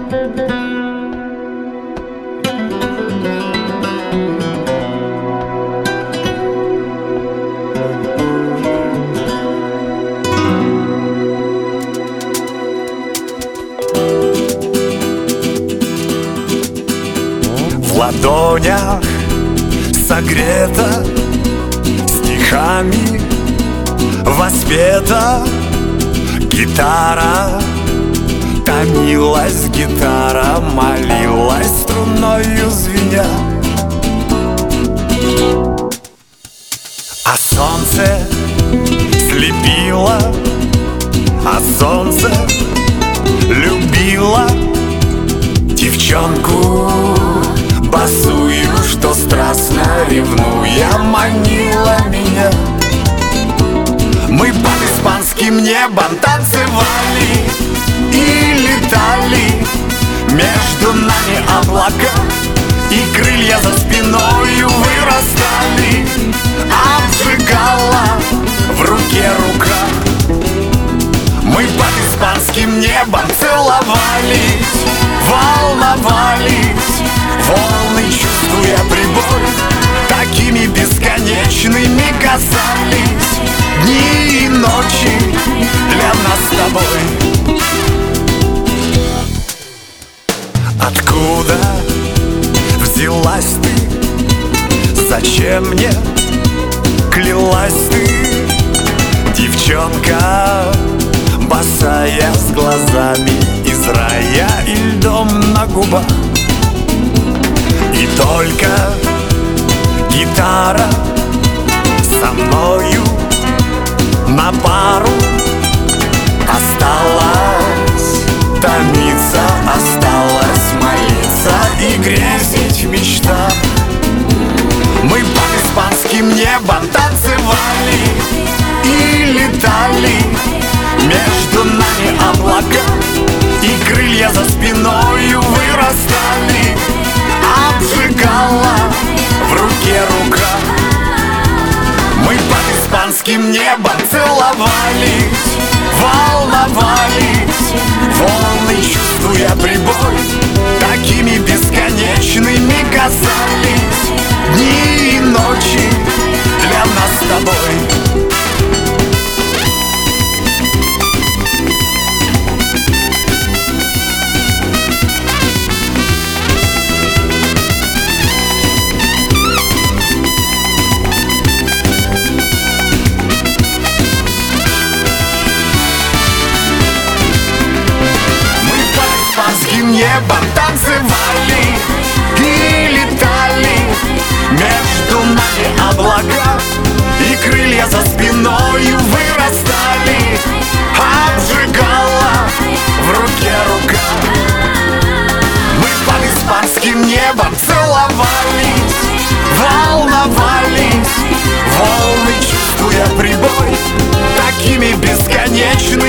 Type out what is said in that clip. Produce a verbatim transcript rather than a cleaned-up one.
В ладонях согрета стихами воспета гитара. Томилась гитара, молилась струною звеня. А солнце слепило, а солнце любило девчонку босую, что страстно ревнуя манила меня. Мы под испанским небом танцевали и летали, между нами облака, и крылья за спиною вырастали. Обжигала в руке рука. Мы под испанским небом целовались, волновались, волны чувствуя прибой, такими бесконечными казались дни и ночи для нас с тобой. Откуда взялась ты? Зачем мне клялась ты? Девчонка босая, с глазами из рая и льдом на губах. И только гитара со мною на пару осталась томиться, осталась молиться и грезить в мечтах. Мы под испанским небом танцевали и летали, между нами облака, и крылья за спиною вырастали. Обжигала в руке рука. Мы под испанским небом целовались, волновались, волны чувствуя прибой, такими бесконечными казались дни и ночи для нас с тобой. Небом танцевали и летали, между нами облака, и крылья за спиною вырастали. Обжигала в руке рука. Мы под испанским небом целовались, волновались, волны чувствуя прибой, такими бесконечными